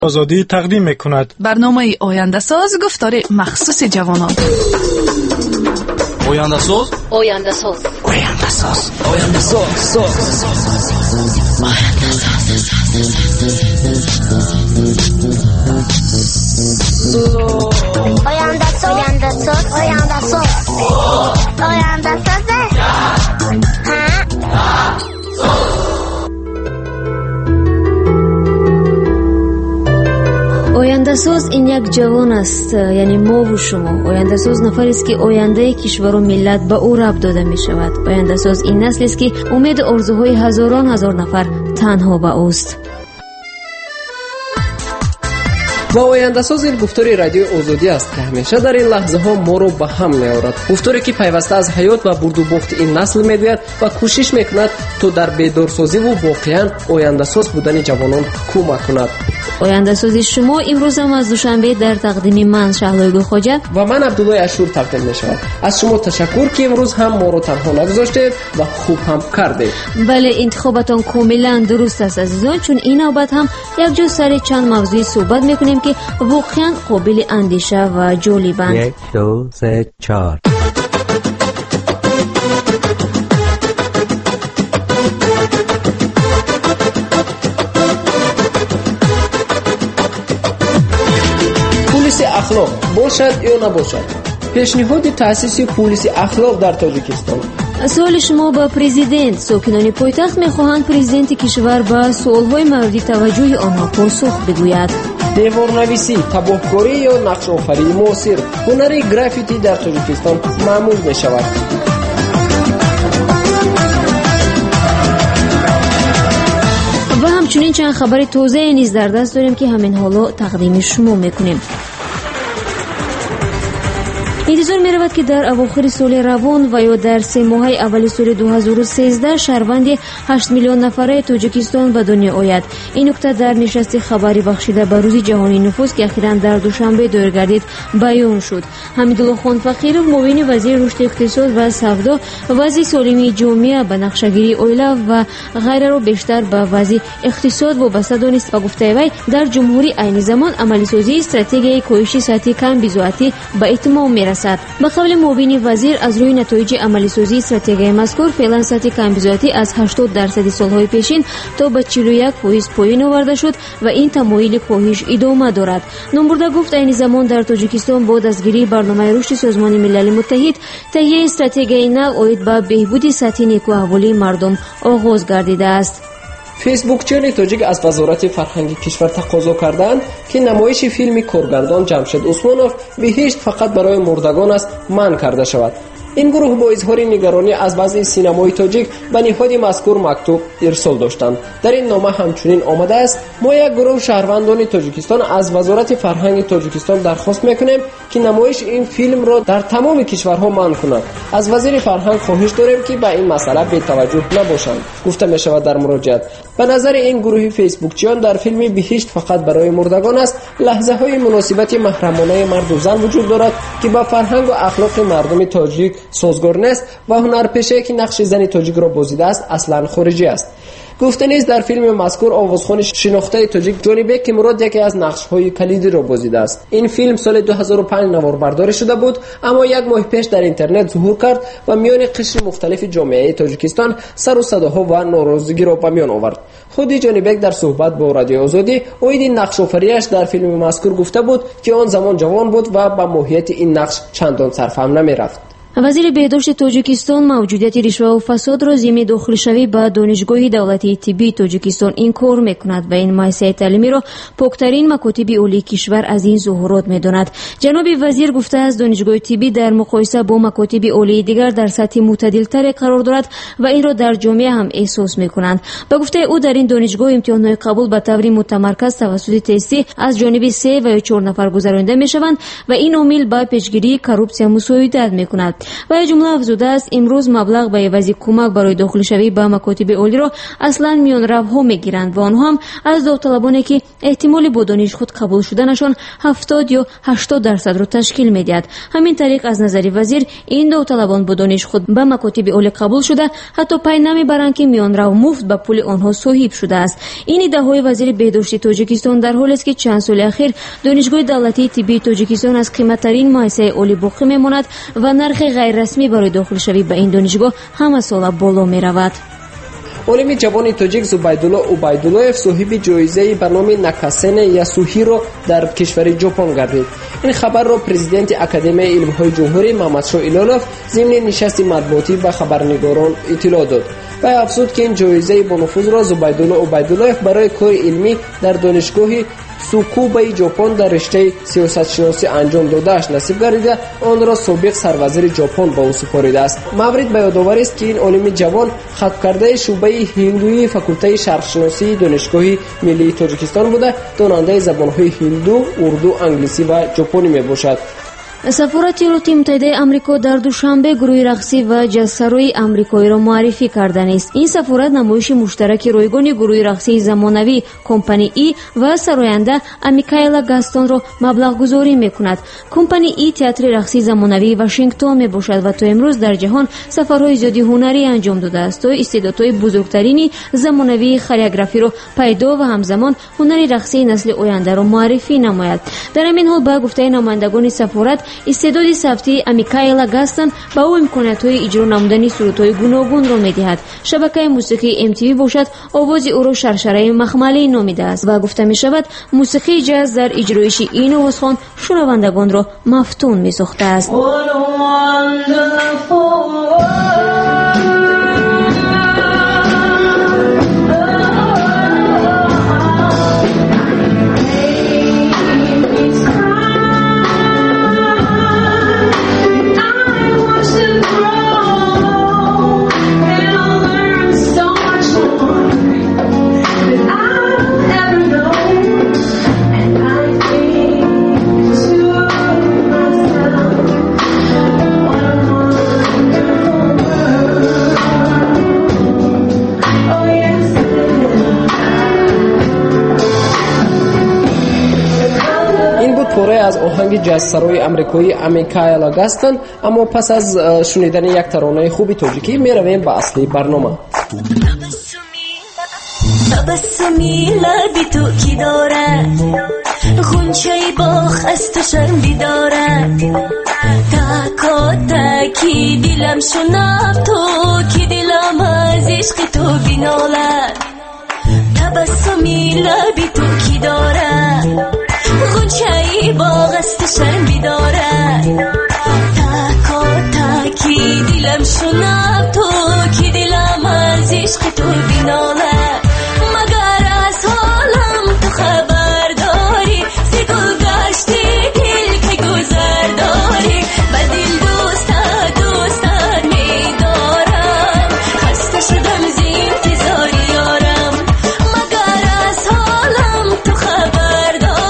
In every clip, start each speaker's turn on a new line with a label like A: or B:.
A: آزادی تقدیم می‌کند.
B: برنامه آینده ساز گفتار مخصوص جوانان.
C: آینده ساز.
D: آینده ساز.
C: آینده ساز. آینده ساز.
D: آینده ساز. آینده ساز. آینده ساز. آینده ساز.
E: آینده ساز این یک جوان است، یعنی ما و شما. آینده ساز نفری است که آینده کشور و ملت به او ربط داده می شود. آینده ساز این نسل است که امید و آرزوهای هزاران هزار نفر تنها به اوست.
F: و آینده ساز این گفتار رادیو آزادی است که همیشه در این لحظه ها ما رو به هم می‌آورد. گفتاری که پیوسته از حیات و برد و باخت این نسل میگوید و کوشش میکند تا در بیدارسازی و واقعاً آینده ساز بودن جوانان کمک کند.
E: آینده سازی شما امروز هم از دوشنبه در تقدیم من شهلایگو خواجه
F: و من عبدالله اشور تقدیم می‌شود. از شما تشکر که امروز هم ما رو تنها نگذاشتید و خوب هم کردید.
E: بله، انتخابتان کاملا درست است عزیزان، چون این نوبت هم یک جا سر چند موضوع صحبت میکنیم که واقعا قابل اندیشه و جالبند.
G: 1 2 3 4
F: پلیس اخلاق باشد یا نباشد؟ پیشنهاد تأسیس پلیس اخلاق در تاجیکستان.
E: سوال شما به پرزیدنت. ساکنان پایتخت میخواهند پرزیدنت کشور به سوالهای مورد توجه آنها پاسخ بگوید.
F: دیوارنویسی، تباهکاری یا نقش آفرینی معاصر، هنر گرافیتی در تاجیکستان معمول می شود.
E: و همچنین چند خبر تازه نیز در دست داریم که همین حالا تقدیم شما میکنیم. انتظار می رود که در اواخر سال روان و یا در 3 ماه اول سال 2013 شهروند 8 میلیون نفره تاجیکستان به دنیا آید. این نکته در نشست خبری بخشیده به روز جهانی نفوس که اخیراً در دوشنبه دایر گردید بیان شد. حمیدالله خان فقیرov معاون وزیر رشد اقتصاد و سودا، وزیر سالمی جامعه به نقشه‌گیری اویلا و غیره را بیشتر به وزیر اقتصاد وابسته دانست و گفته وی در جمهوری عین زمان عملی سازی استراتژی کاهش سطح کم بی‌ضابطگی به اتمام می‌رسد. به قول معاون وزیر از روی نتایج عملی سازی استراتژی مذکور فعلا سطح کم بی‌ضابطگی از 80% سالهای پیشین تا به 41% پایین آورده شد و این تمایل کاهش ادامه دارد. نمبرده گفت عین زمان در تاجیکستان با دستگیری برنامه رشد سازمان ملل متحد تهیه استراتژی نو عاید به بهبود سطح نیکوحوالی مردم آغاز گردیده است.
F: فیسبوکچیان تاجیک از وزارت فرهنگ کشور تقاضا کردند که نمایش فیلم کارگردان جمشید عثمانوف بهشت فقط برای مردگان است منع کرده شود. این گروه با اظهار نگرانی از وضع سینمای تاجیک به نهاد مذکور مکتوب ارسال داشتند. در این نامه همچنین آمده است: ما یک گروه شهروندان تاجیکستان از وزارت فرهنگ تاجیکستان درخواست میکنیم که نمایش این فیلم را در تمام کشورها منع کند. از وزیر فرهنگ خواهش داریم که به این مسئله بی‌توجه نباشند. گفته می شود در مراجعت به نظر این گروه فیسبوکچیان در فیلم بهشت فقط برای مردگان است لحظه های مناسبت محرمانه مرد و زن وجود دارد که با فرهنگ و اخلاق مردم تاجیک سازگار نیست و هنرپیشه که نقش زن تاجیک را بازیده است اصلا خارجی است. گفته نیست در فیلم مذکور آوازخوان شناخته تاجیک جانی بک که مراد یکی از نقش‌های کلیدی را بازیده است. این فیلم سال 2005 نواربرداری شده بود، اما یک ماه پیش در اینترنت ظهور کرد و میان قشر مختلف جامعه تاجیکستان سر و صداها و ناراضگی را به میان آورد. خود جانی بک در صحبت با رادیو آزادی اوید نقش آفرینش در فیلم مذکور گفته بود که آن زمان جوان بود و به ماهیت این نقش چندان صرفم نمی‌رفت.
E: وزیر بهداشت تاجیکستان موجودیت رشوه و فساد را ضمن داخلشوی به دانشگاه دولتی طبی تاجیکستان انکار میکند و این مؤسسه تعلیمی را پاکترین مکاتب عالی کشور از این ظهورات میداند. جناب وزیر گفته است دانشگاه طبی در مقایسه با مکاتب عالی دیگر در سطح معتدل‌تر قرار دارد و این را در جامعه هم احساس میکنند. به گفته او در این دانشگاه امتحانات قبول به طور متمرکز توسط تستی از جانب 3 و 4 نفر گذرانده میشوند و این عامل به پیشگیری کورپسیا مساعدت میکند. و جمله افزوده است امروز مبلغ به عوض کمک برای داخلشوی به مکاتب عالی را اصلا میانروها میگیرند و آنها هم از داوطلبانی که احتمال با دانش خود قبول شدنشان 70 یا 80% را تشکیل میدهد. همین طریق از نظر وزیر این داوطلبان با دانش خود به مکاتب عالی قبول شده حتی پی نمیبرند که میانرو مفت به پول آنها صاحب شده است. این ادعای وزیر بهداشت تاجیکستان در حالی است که چند سال اخیر دانشگاه دولتی طبی تاجیکستان از قیمتترین مؤسسه عالی باقی میماند و نرخ غیر رسمی برای داخل شوی به این دانشگاه همه ساله بالا میرود.
F: عالم جوان تاجیک زبیدالله عبیدالله‌اف صاحب جایزه به نام ناکاسن یاسوهیرو در کشور ژاپن گردید. این خبر را پرزیدنت اکادمی علم‌های جمهوری محمدشاه ایلالوف ضمن نشست مطبوعاتی به خبرنگاران اطلاع داد و افزود که این جایزه با نفوذ را زبیدالله عبیدالله‌اف برای کار علمی در دانشگاه سوکوبای ژاپن در رشته سیاست شناسی انجام دادهش نصیب گردیده آن را سابق سروزیر ژاپن به او سپارده است. مورد به یادآوری است که این عالم جوان ختم کرده شعبه هندوی فاکولته شرق شناسی دانشگاه ملی تاجیکستان بوده. داننده زبان‌های هندو، اردو، انگلیسی و ژاپنی میباشد.
E: سفارت ایالات متحده آمریکا در دوشنبه گروه رقصی و جزسرای آمریکایی را معرفی کرده است. این سفارت نمایش مشترک رایگان گروه رقصی زمانوی کمپانی ای و سراینده امیکایلا گاستون را مبلغ گذاری میکند. کمپانی ای تئاتر رقصی زمانوی واشنگتن میباشد و تا امروز در جهان سفرهای زیادی هنری انجام داده است تا استعدادهای بزرگترین زمانوی کوریوگرافی را پیدا و همزمان هنری رقصی نسل آینده را معرفی نماید. در همین حال با گفته نمایندگان سفارت استعداد صوتی امیکایلا گاستون با او امکانات‌های اجرا نمودن صورت‌های گوناگون را می‌دهد. شبکه موسیقی MTV باشد آواز او را شرشره مخملی نامیده است و گفته می‌شود موسیقی جاز در اجرایش این آوازخوان شنوندگان را مفتون می‌ساخته است.
F: پاره از آهنگ جزسرای آمریکایی امیکایلا گاستون. اما پس از شنیدن یک ترانه خوبی تاجیکی میرویم به اصلی برنامه.
A: تبسمی لبی تو کی دارد غنچه باغ از تو شرمی دارد تکا تکی دلم شنب تو کی دلم از عشق تو بینالد تبسمی لبی تو کی دارد غنچه باغ از تو شرمی دارد تکا تکی دلم شنب تو کی دلم از عشق تو بینالد مگر از حالم تو خبر داری ز گل گشتی دل که گذر داری به دل دوستت می‌دارم خسته شدم ز انتظار یارم مگر از حالم تو خبر داری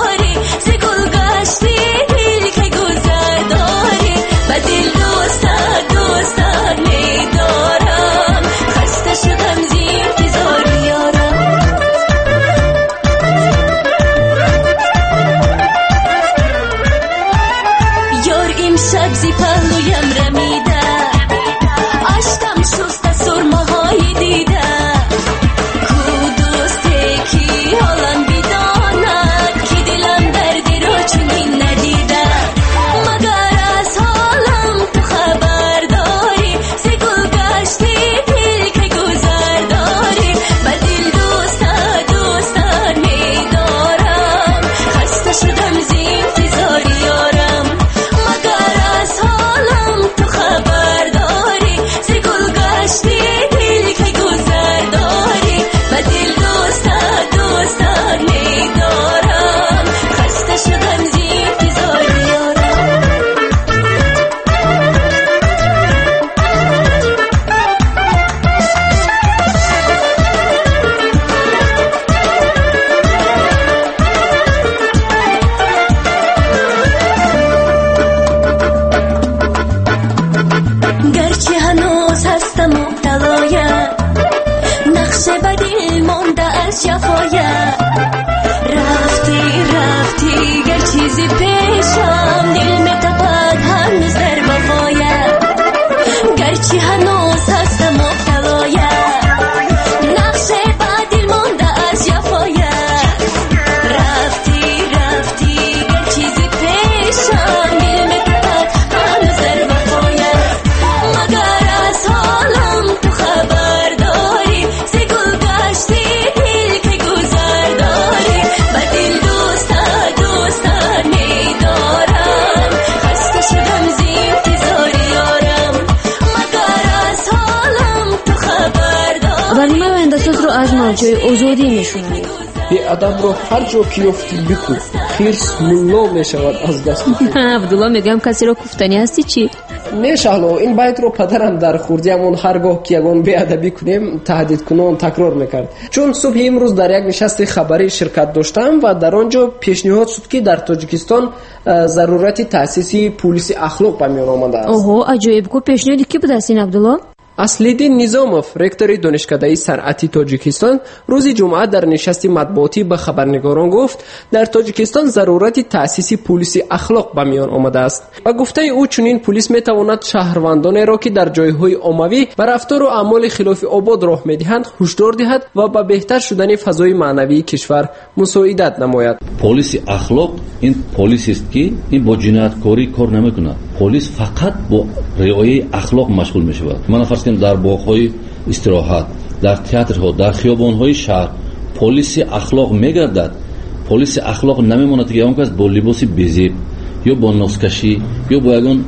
E: در جای آزادی میشونند.
F: بی ادب رو هر جا که یافتی بکو، خیرس ملا میشود از دست.
E: عبدالله میگم کسی رو کوفتنی هستی چی؟
F: میشالله این بیت رو پدرم در خوردیمون هرگاه که یگان بی ادبی کنیم تهدید کنون تکرار میکرد. چون صبح امروز در یک نشست خبری شرکت داشتم و در آنجا پیشنهاد شد که در تاجیکستان ضرورت تأسیس پلیس اخلاق به میان آمده است.
E: اوه عجایب. کو پیشنهادی کی بود هستین عبدالله؟
F: اصلیدین نظاموف رکتور دانشکده صنعتی تاجیکستان روز جمعه در نشست مطبوعاتی به خبرنگاران گفت در تاجیکستان ضرورت تأسیس پلیس اخلاق به میان آمده است و گفته او چنین پلیس میتواند شهروندانی را که در جایهای عمومی به رفتار و اعمال خلاف آباد راه میدهند هشدار دهد و به بهتر شدن فضای معنوی کشور مساعدت نماید.
H: پلیس اخلاق این پلیسی است که این با جنایتکاری کار نمیکند. پلیس فقط با رعایت اخلاق مشغول میشود. من فرض کنم در باغ‌های استراحت، در تئاترها، در خیابان‌های شهر پلیس اخلاق میگردد. پلیس اخلاق نمیماند که اون کس با لباس بیزیب یا با ناسکشی یا با یگان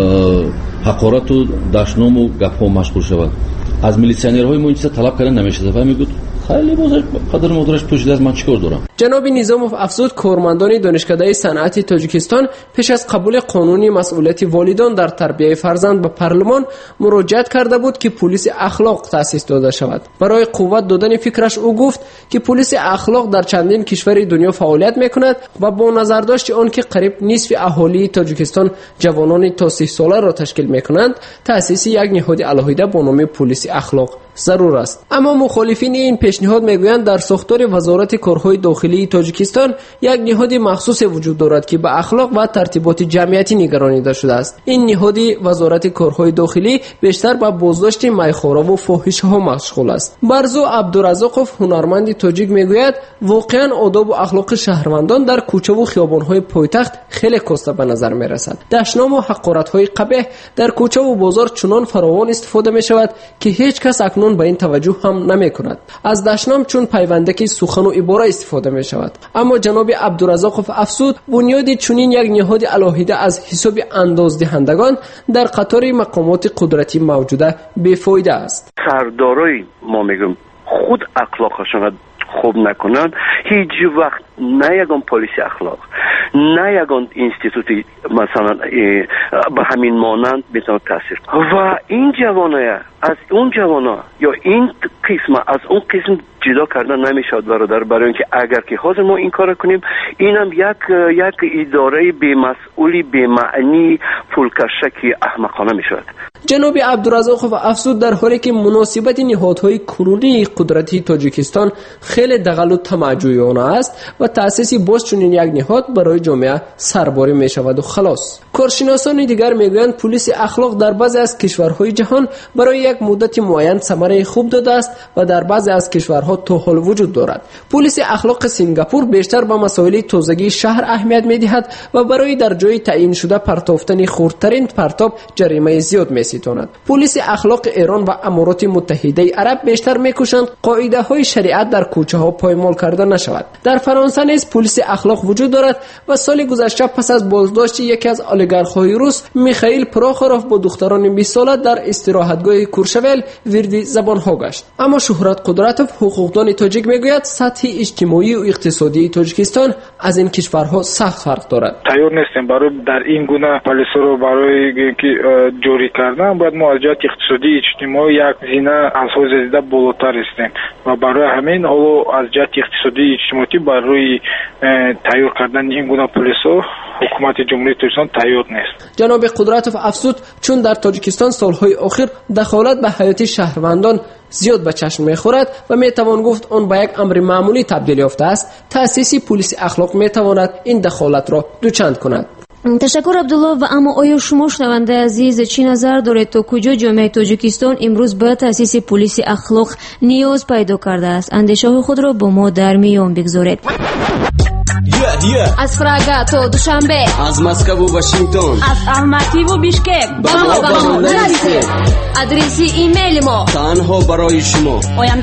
H: حقارت و دشنام و گپ‌ها مشغول شود. از میلیسیونرهای ما این چیزا طلب کردن نمیشه. فهمیدید؟ خیلی بازش قدر مدرش پوشیده از من چیکار دارم.
F: جناب نظاموف افزود کارمندان دانشکده صنعتی تاجیکستان پیش از قبول قانونی مسئولیت والدان در تربیت فرزند به پارلمان مراجعت کرده بود که پلیس اخلاق تأسیس داده شود. برای قوت دادن فکرش او گفت که پلیس اخلاق در چندین کشور دنیا فعالیت میکند و با نظر داشت آن که قریب نصف اهالی تاجیکستان جوانان تا 30 ساله را تشکیل میکنند تأسیس یک نهاد علاهیده با نام پلیس اخلاق ضرور است. اما مخالفین این پیشنهاد میگویند در ساختار وزارت کارهای داخلی تاجیکستان یک نهاد مخصوص وجود دارد که به اخلاق و ترتیبات جمعیتی نگرانیده شده است. این نهاد وزارت کارهای داخلی بیشتر به بازداشت میخوارا و فاحشه‌ها مشغول است. برزو عبدالرزاقوف هنرمند تاجیک میگوید واقعا آداب و اخلاق شهروندان در کوچه و خیابان‌های پایتخت خیلی کاسته به نظر میرسد. دشنام و حقارت‌های قبیح در کوچه و بازار چنان فراوان استفاده میشود که هیچ کس اکنون به این توجه هم نمی کند. از دشنام چون پیوندکی سخن و عباره استفاده می شود. اما جناب عبدالرزاقوف افزود بنیاد چنین یک نهاد علاهیده از حساب اندازدهندگان در قطار مقامات قدرتی موجوده بیفایده است.
I: سردارای ما میگم خود اخلاقشون خوب نکنند هیچ وقت نه یگان پلیس اخلاق نه یگان اینستیتوتی مثلا به همین مانند میتونه تاثیر و این جوانای از اون جوانا یا این قسم از اون قسم جدا کردن نمیشود برادر. برای اینکه اگر که حاضر ما این کار کنیم اینم یک اداره بی‌مسئولی بی‌معنی پولکشکی احمقانه میشود.
F: جناب عبدالرزاقوف افزود در حالی که مناسبت نهادهای کنونی قدرتی تاجیکستان خیلی دغل و طمعجویانه است و تأسیس باز چنین یک نهاد برای جامعه سرباری می شود و خلاص. کارشناسان دیگر میگویند پلیس اخلاق در بعضی از کشورهای جهان برای یک مدت معین ثمره خوب داده است و در بعضی از کشورها تا حال وجود دارد. پلیس اخلاق سنگاپور بیشتر به مسائل تازگی شهر اهمیت میدهد و برای در جای تعیین شده پرتافتن خردترین پرتاب جریمه زیاد میستاند. پلیس اخلاق ایران و امارات متحده عرب بیشتر میکوشند قاعده های شریعت در کوچه ها پایمال کرده نشود. در فرانسه نیز پلیس اخلاق وجود دارد و سال گذشته پس از بازداشت یکی از اولیگارخ‌های روس میخائیل پروخوروف با دختران 20 ساله در استراحتگاه کورشاول وردی زبان ها گشت. اما شهرت قدرتوف حقوقدان تاجیک میگوید سطح اجتماعی و اقتصادی تاجیکستان از این کشورها سخت فرق دارد.
J: تیار نیستیم برای در این گونه پلیس رو برای که جوری کردن باید مواجهات اقتصادی اجتماعی یک زینه از حوزه زیاده بالاتر استیم و برای همین حالا از جهت اقتصادی اجتماعی برای تیار کردن این گونه پلیس ها حکومت جمهوری تاجیکستان تیار نیست.
F: جناب قدرتوف افزود چون در تاجیکستان سالهای اخیر دخالت به حیات شهروندان زیاد به چشم میخورد و میتوان گفت آن به یک امر معمولی تبدیل یافته است، تأسیس پلیس اخلاق میتواند این دخالت را دوچند کند.
E: تشکر عبدالله. و اما آیا شما شنونده عزیز چی نظر دارید تا کجا جامعه تاجیکستان امروز به تأسیس پلیس اخلاق نیاز پیدا کرده است؟ اندیشه خود را با ما در میان بگذارید.
K: از پراگا تا دوشنبه،
C: از مسکو و واشنگتن،
K: از الماتی و بیشکک با ما نرسید. آدرس ایمیل ما
C: تنها برای شما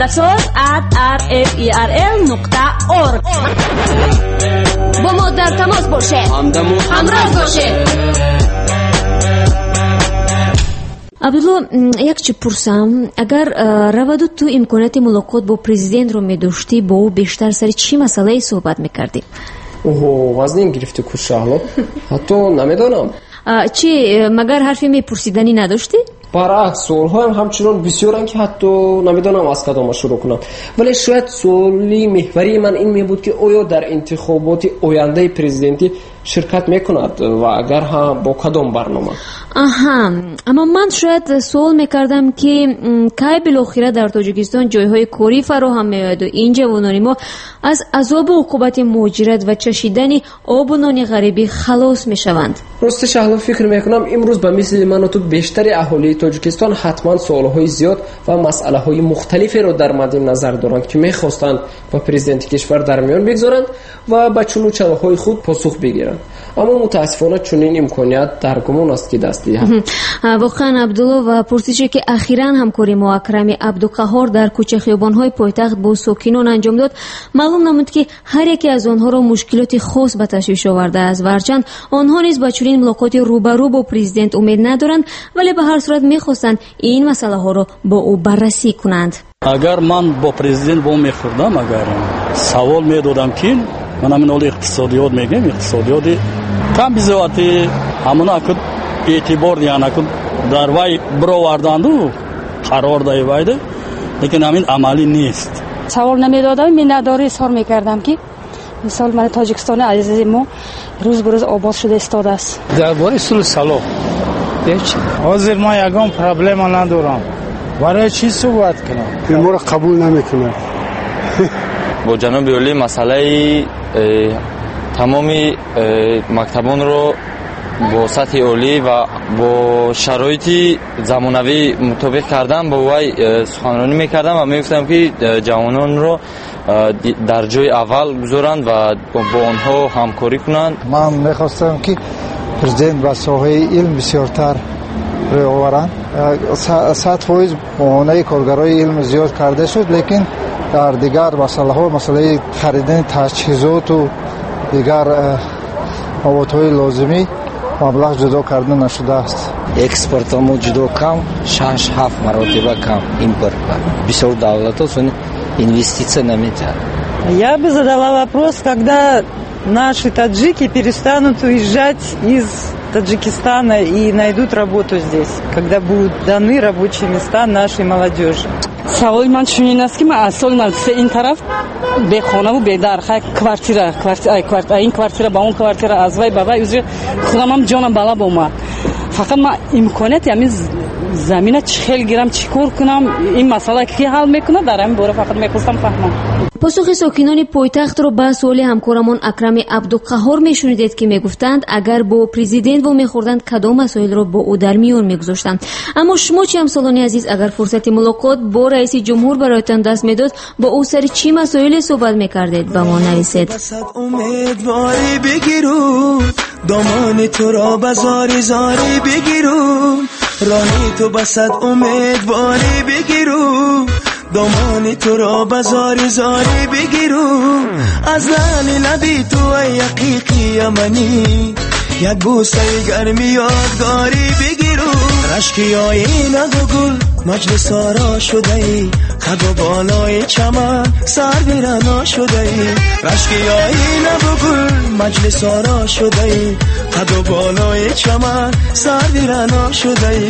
K: oyamdasoz@rferl.org. با ما در تماس باشید، همراه باشید.
E: абдулло, як чӣ пурсам, агар раваду ту имконияти мулоқот бо президентро медоштӣ, бо ӯ бештар сари чӣ масъалае суҳбат мекардӣ?
F: оҳо, вазнин гирифти кушаҳло. ҳатто намедонам.
E: чӣ, магар ҳарфи мепурсиданӣ надоштӣ?
F: баръакс, суолҳоям ҳамчунон бисёранд ки ҳатто намедонам аз кадома шурӯъ кунам. Вале шояд суоли меҳварии ман ин мебуд ки оё дар интихоботи ояндаи президентӣ ширкат мекунад ва агар ҳа, бо кадом барнома?
E: аҳа, аммо ман шояд суол мекардам ки кай билохира дар Тоҷикистон ҷойҳои корӣ фароҳам меояду ин ҷавонони мо аз азобу уқубати муҳоҷират ва чашидани обу нони ғарибӣ халос мешаванд.
F: рости шаҳло фикр мекунам имрӯз ба мисли ману ту бештари аҳолии Тоҷикистон ҳатман суолҳои зиёд ва масъалаҳои мухталиферо дар мадди назар доранд ки мехостанд ба президенти кишвар дар миён бигзоранд ва ба чунӯчалаҳои худ посух бигиранд. аммо мутаассифона чунин имконият дар гумон аст ки дасти
E: воқеан абдулло, ва пурсише ки ахиран ҳамкори мо Акрами Абдуқаҳҳор дар кӯчахиёбонҳои пойтахт бо сокинон анҷом дод, маълум намуд ки ҳар яке аз онҳоро мушкилоти хос ба ташвиш овардааст. варчанд онҳо низ ба чунин мулоқоти рӯбарӯ бо президент умед надоранд, вале ба ҳар сурат мехостанд ин масъалаҳоро бо ӯ баррасӣ кунанд.
L: агар ман бо президент бо мехӯрдам, агар савол медодам ки ман ҳамин ҳоли иқтисодиёт мегӯям, иқтисодиёти кам бизоати ҳамона ку эътибор яна ку дар вай бироварданду қарор даи вайда, лекин ҳамин амалӣ нест.
M: савол намедодам, миннатдорӣ изҳор мекардам ки мисол ман Тоҷикистони азизи мо рӯз ба рӯз обод шуда истодааст.
J: дар бораи сулҳ салоҳ ҳозир ман ягон проблема надорам. барои чӣ суҳбат кунам?
N: моро қабул намекунад.
O: бо ҷаноби олӣ масъалаи тамоми мактабонро бо сатҳи олӣ ва бо шароити замонавӣ мутобиқ кардан бо вай суханронӣ мекардам ва мегуфтам ки ҷавононро дар ҷои аввал гузоранд ва бо онҳо ҳамкорӣ кунанд.
N: ман мехостам ки президент ба соҳаи илм бисёртар рӯй оваранд. 100% моҳонаи коргарои илм зиёд карда шуд, лекин дар дигар масъалаҳо, масъалаи харидани таҷҳизоту дигар маводҳои лозимӣ маблағ ҷудо карда нашудааст.
P: экспортамо ҷудо кам, 6-7 маротиба кам импорт. Бисёр давлатҳо инвестиция наметиҳанд.
Q: Я бы задала вопрос, когда наши таджики перестанут уезжать из Таджикистана и найдут работу здесь, когда будут даны рабочие места нашей молодежи.
M: саволи ман чунин аст ки ман аз соли 93 ин тараф бехонаву бедар, квартира ин квартира ба он квартира, аз вай ба вай, худам ҳам ҷонам балаб омад. фақат ман имконияти ҳамин замина чӣ хел гирам, чӣ кор кунам, ин масъала ки ҳал мекунад, дар ҳамин бора фақат мехостам фаҳмам.
E: посухи сокинони пойтахтро ба суоли ҳамкорамон Акрами Абдуқаҳҳор мешунидед ки мегуфтанд агар бо президент во мехӯрданд кадом масоилро бо ӯ дар миён мегузоштанд. аммо шумо чӣ ҳамсолони азиз, агар фурсати мулоқот бо раиси ҷумҳур бароятон даст медод, бо ӯ сари чӣ масоиле суҳбат мекардед? ба мо нависед.
R: امیدواری بگیرو دامانی تو را بزاری زاری بگیرو راهی تو بسد امیدواری بگیرو دامانی تو را بزاری زاری بگیرو از لعل لبی تو ای حقیقی یمنی یک بوسه گرمی یادگاری بگیرو رشکی آینه و گل مجلس آرا شده ای خد و بالای چمن سر بیرنا شده ای رشکی آینه و گل مجلس آرا شده ای خد و بالای چمن سر بیرنا شده ای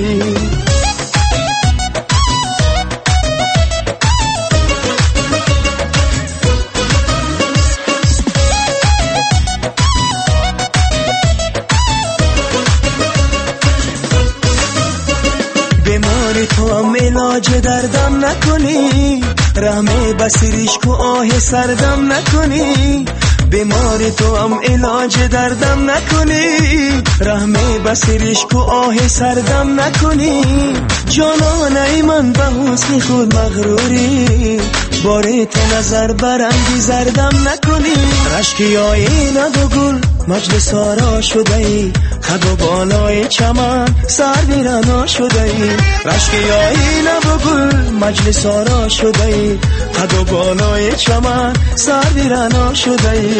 R: تو هم علاج دردم نکنی رحمه بسیریش کو آه سردم نکنی بیماری تو هم علاج دردم نکنی رحمه بسیریش کو آه سردم نکنی جانانه من به حسن خود مغروری باری تو نظر برنگی زردم نکنی رشکی آینه و گل مجلس آرا شده ای خد و بالای چمن سر بیرنا شده ای رشکی آینه و گل مجلس آرا شده ای خد و بالای چمن سر بیرنا شده ای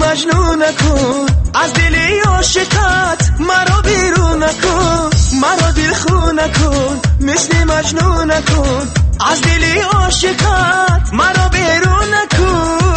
R: مجنون نکن از دل عاشقت مرا بیرون نکن مرا دل خون نکن مثل مجنون نکن از دل عاشقت مرا بیرون نکن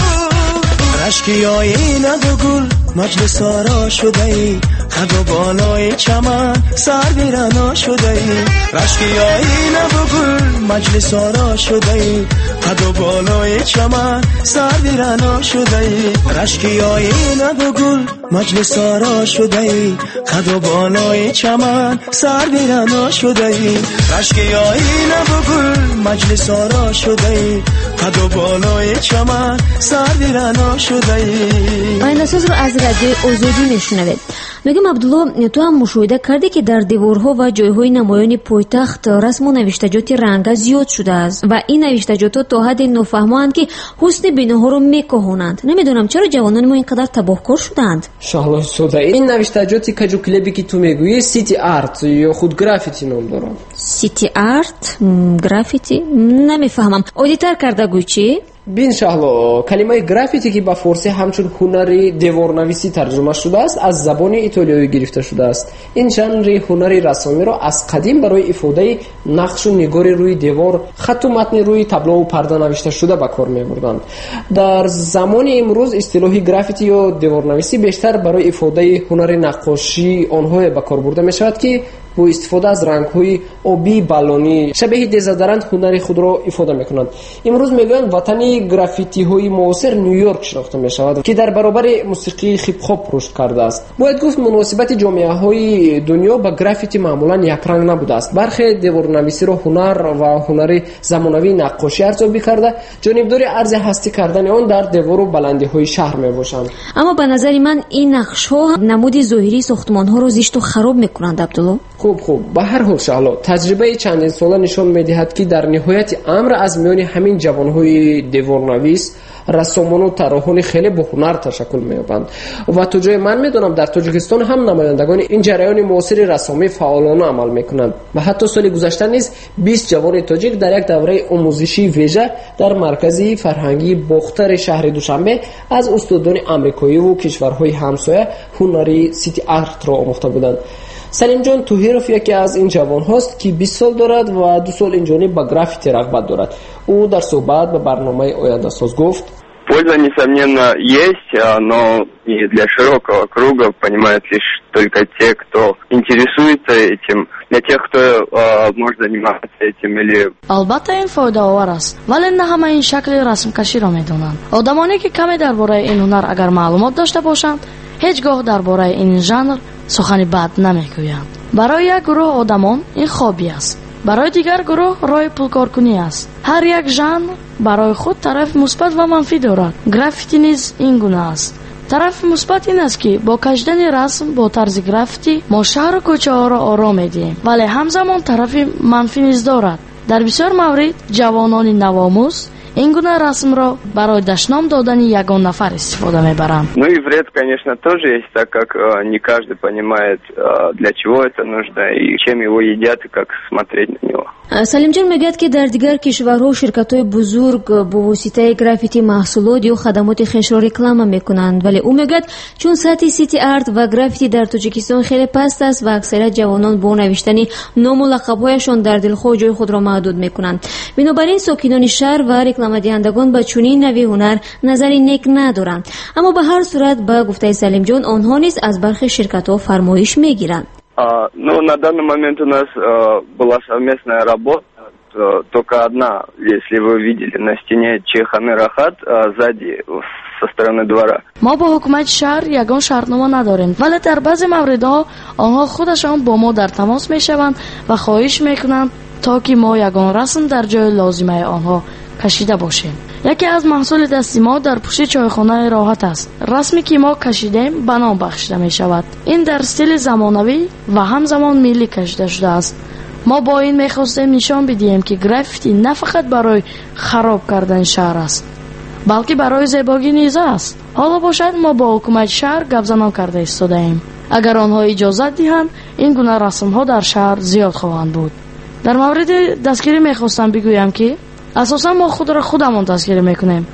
R: رشکی آینه و گل مجلس آرا شده ای خد و بالای چمن سر بیرنا شده ای رشکی آینه و گل مجلس آرا شده ای خد و بالای چمن سر بیرنا شده ای رشکی آینه و گل مجلس آرا شده ای خد و بالای چمن سر بیرنا شده ای رشکی آینه و گل مجلس آرا شده ای خد و بالای چمن سر بیرنا شده ای.
E: آینده‌ساز رو از رادیوی آزادی میشنوید. میگم عبدالله تو هم مشاهده کردی که در دیوارها و جایهای نمایان پایتخت رسم و نوشتجات رنگ زیاد شده است و این نوشتجات تا حد نافهمند که حسن بیناها رو میکاهانند. نمیدونم چرا جوانان ما اینقدر تباهکار شدند.
F: شاهلاه سودا این نوشتجاتی کجو کلیبی که تو میگویی سیتی آرت یا خود گرافیتی نام داره.
E: سیتی آرت گرافیتی نمیفهمم. اودیتر کرده گوی چی؟
F: بین شاهلو کلمه گرافیتی که با فارسی همچون هنر دیوارنویسی ترجمه شده است از زبان ایتالیایی گرفته شده است. این ژانر هنر رسامی را از قدیم برای افاده نقش و نگار روی دیوار، خط و متن روی تابلو و پرده نوشته شده به کار می‌بردند. در زمان امروز اصطلاح گرافیتی یا دیوارنویسی بیشتر برای افاده هنر نقاشی آنها به کار برده می‌شود که با استفاده از رنگ‌های آبی بالونی شبیه دزدرند هنر خود را افاده می‌کنند. امروز میگویند وطن گرافیتی‌های معاصر نیویورک شناخته می‌شود که در برابر موسیقی هیپ هاپ رشد کرده است. باید گفت مناسبت جامعه‌های دنیا با گرافیتی معمولاً یک رنگ نبوده است. برخی دیوارنویسی را هنر و هنر زمانوی نقاشی ارزیابی کرده، جانبدار ارز هستی کردن آن در دیوار و بلندی‌های شهر میباشند.
E: اما به نظر من این نقش‌ها نمود ظاهری ساختمان‌ها را زشت و خراب می‌کنند عبدالله.
F: خوب به هر حال شاهلا تجربه چندین ساله نشان می‌دهد که در نهایت امر از میان همین جوان‌های دیوارنویس رسامان و طراحان خیلی با هنر تشکل می‌یابند و تو جای من می‌دونم در تاجیکستان هم نمایندگان این جریان معاصر رسامی فعالانه عمل می‌کنند و حتی سال گذشته نیز 20 جوان تاجیک در یک دوره آموزشی ویژه در مرکز فرهنگی باختر شهر دوشنبه از استادان آمریکایی و کشورهای همسایه هنری سیتی آرت را آموخته بودند. سلیم جان توهیروف یکی از این جوان هاست که 20 سال دارد و 2 سال این جانب به گرافیتی رغبت دارد. او در صحبت به برنامه آینده ساز گفت:
S: Польза, несомненно, есть, но и для широкого круга понимают лишь только те, кто интересуется этим, для тех, кто может заниматься этим или...
T: البته این فایده‌آور است، ولی نه همه این شکل رسمکشی را می‌دانند. آدمانی که کمی درباره این هنر اگر معلومات داشته باشند، هیچگاه درباره این ژانر سخنی بد نمیگویند. برای یک گروه آدمان این خوبی است، برای دیگر گروه راه پولکارکنی است. هر یک ژانر برای خود طرف مثبت و منفی دارد. گرافیتی نیز این گونه است. طرف مثبت این است که با کشیدن رسم با طرز گرافیتی ما شهر و کوچه ها را آرام میدیم، ولی همزمان طرف منفی نیز дорад. در بسیار مورد جوانان نوآموز این گونه رسم را برای دشنام دادن یگان نفر استفاده میبرند.
S: Ну и вред, конечно, тоже есть, так как не каждый понимает, для чего это нужно и чем его едят и как смотреть на него.
E: سلیم جان میگوید که در دیگر کشورها و شرکت‌های بزرگ با واسطه گرافیتی محصولات یا خدمات خویش را رکلام میکنند، ولی او میگوید چون سطح سیتی آرت و گرافیتی در تاجیکستان خیلی پست است و اکثریت جوانان با نوشتن نام و لقب‌هایشان در دلخواه جای خود را محدود میکنند، بنابراین ساکنان شهر و رکلام دهندگان به چنین نوع هنر نظری نیک ندارند. اما به هر صورت به گفته سلیم جان آنها نیز از برخی шirkat‌ها فرمایش میگیرند.
S: Ну, на данный момент у нас была совместная работа, только одна, если вы видели на стене Чеханы Рахат сзади со стороны двора.
T: ما با حکومت شهر یگان شرطنامه نداریم، ولی در بعضی موردها آنها خودشان با ما در تماس میشوند و خواهش میکنند تا که ما یگان رسم در جای لازمه آنها کشیده باشیم. یکی از محصول دستی ما در پشت چایخانه راحت است. رسمی که ما کشیدیم به نام بخشیده می شود. این در استیل زمانوی و همزمان ملی کشیده شده است. ما با این می خواستیم نشان بدهیم که گرافیتی نه فقط برای خراب کردن شهر است، بلکه برای زیبایی نیز است. حالا باشد ما با حکومت شهر گپ زنان کرده ایستاده ایم. اگر آنها اجازت دهند این گونه رسم ها در شهر زیاد خواهند بود. در مورد دستگیری می خواستم بگویم که اساسا ما خود را خودمان دستگیری میکنیم.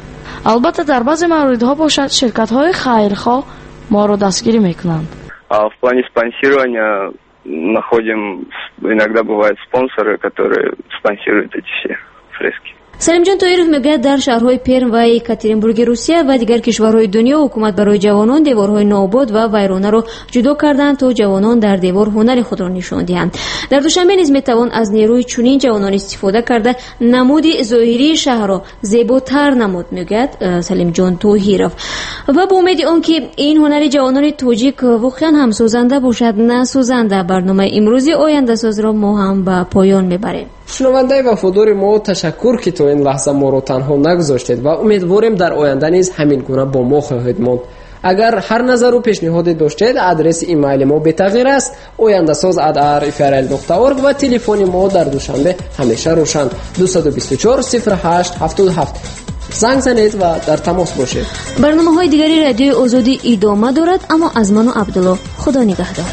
T: албатта дар баъзе мавридҳо бошад ширкатҳои хайрхоҳ моро дастгирӣ мекунанд.
S: В плане спонсирования находим, иногда бывают спонсоры, которые спонсируют эти все фрески.
E: салимҷон тоиров мегӯяд дар шаҳрҳои перм ва екатеринбурги русия ва дигар кишварҳои дунё ҳукумат барои ҷавонон деворҳои нообод ва вайронаро ҷудо карданд то ҷавонон дар девор ҳунари худро нишон диҳанд. дар душанбе низ метавон аз нерӯи чунин ҷавонон истифода карда намуди зоҳирии шаҳрро зеботар намуд, мегӯяд салимҷон тоҳиров. ва бо умеди он ки ин ҳунари ҷавонони тоҷик воқеан ҳам созанда бошад, на созанда, барномаи имрӯзи ояндасозро мо ҳам ба поён мебарем.
F: шунавандаи вафодори мо, ташаккур ки то ин лаҳза моро танҳо нагузоштед ва умедворем дар оянда низ ҳамин гуна бо мо хоҳед монд. агар ҳар назару пешниҳоде доштед, адреси имейли мо бетағйир аст: oyandasоз@rfrl.org ва телефони мо дар душанбе ҳамеша рӯшан 224 08 77. занг занед ва дар тамос бошед.
E: барномаҳои дигари радиои озодӣ идома дорад, аммо аз ману Абдулло худо нигаҳдор.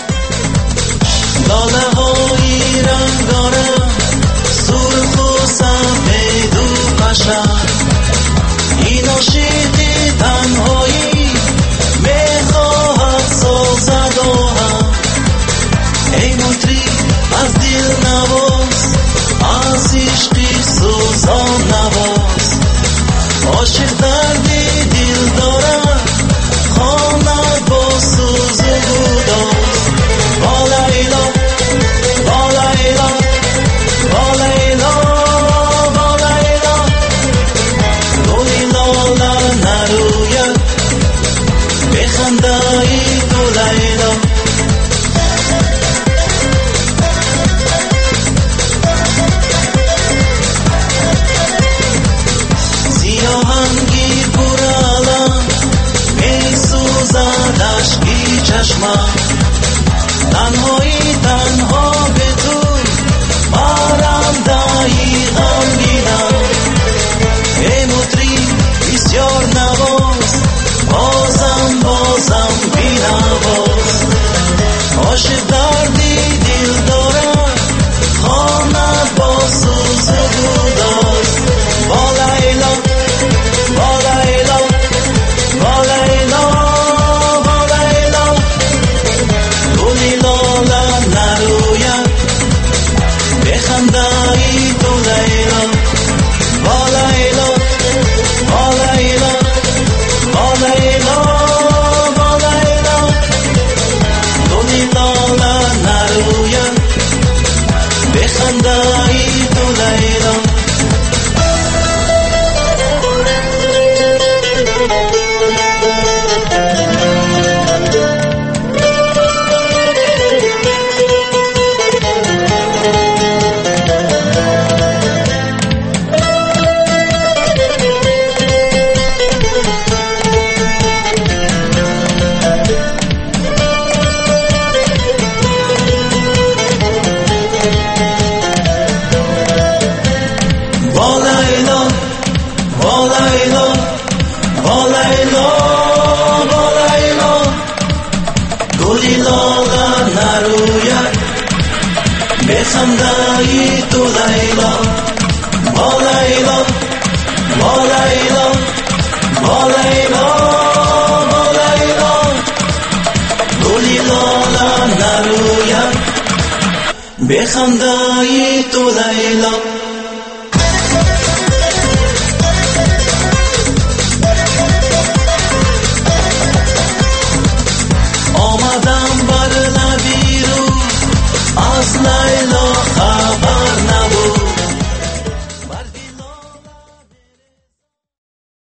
R: لاله‌های رنگارنگ سرخ و سفید و قشنگ این عاشقی تنهایی میخواهد سازد آهنگ ای مطرب از دل نواز از عشقی سوزان نواز عاشق دردی دل دارد خواند با سوز و گداز بالیلا بالیلا بالیلا بالیلا گلی لاله نروید بخنده‌ای تو لیلا سیاهنگی پر علم می‌سوزد اشکی چشمم تنهایی تنها به توی پرنده‌ای غمگینم ای مطرب بسیار نواز بازم بازم بی‌نواز عاشق دردی دل دارد خواند با سوز و گداز بالیلا بالیلا بالیلا بالیلا گلی لاله نروید بخنده‌ای تو لیلا بالیلا بالیلا بالیلا بالیلا گلی لاله نروید بخنده‌ای تو لیلا بالیلا بالیلا بالیلا بالیلا گلی لاله نروید بخنده‌ای تو لیلا بالیلا بالیلا بالیلا بالیلا گلی لاله نروید بخنده‌ای تو لیلا